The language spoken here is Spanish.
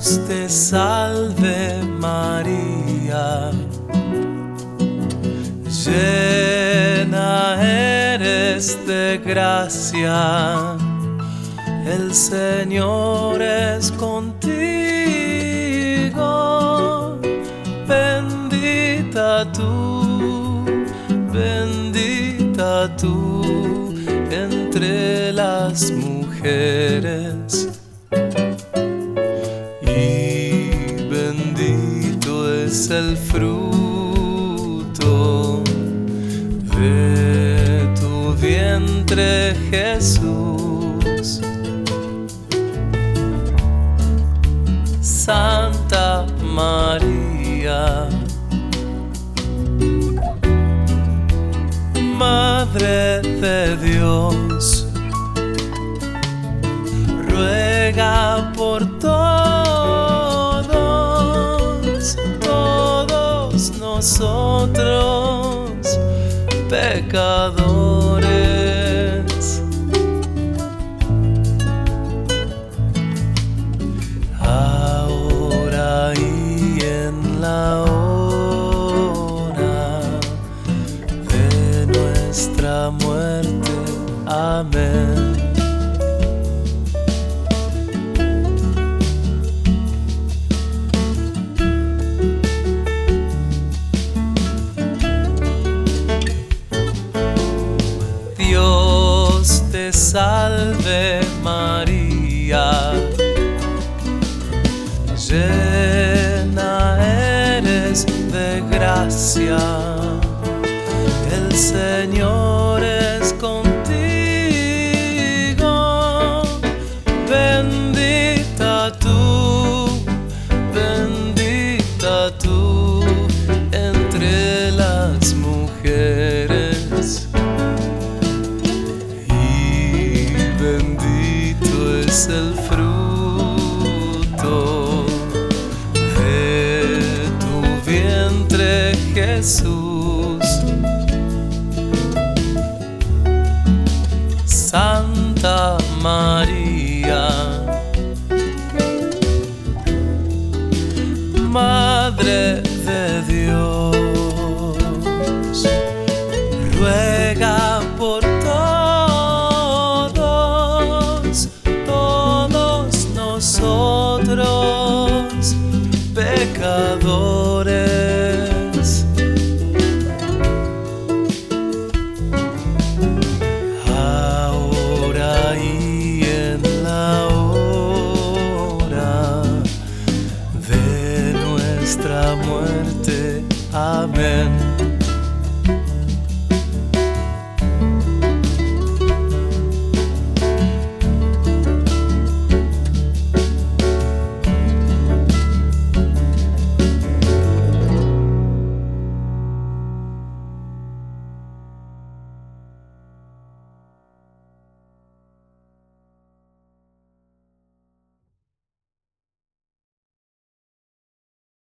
Dios te salve María, llena eres de gracia, el Señor es contigo, bendita tú entre las mujeres, y bendito es el fruto de tu vientre, Jesús. Santa María, Madre de Dios, ruega por todos nosotros pecadores, ahora y en la hora de nuestra muerte. Amén. Dios te salve María, llena eres de gracia, el Señor es contigo, bendita tú entre las mujeres, bendito es el fruto de tu vientre, Jesús. Santa María, Madre de Dios, ruega por todos nosotros pecadores.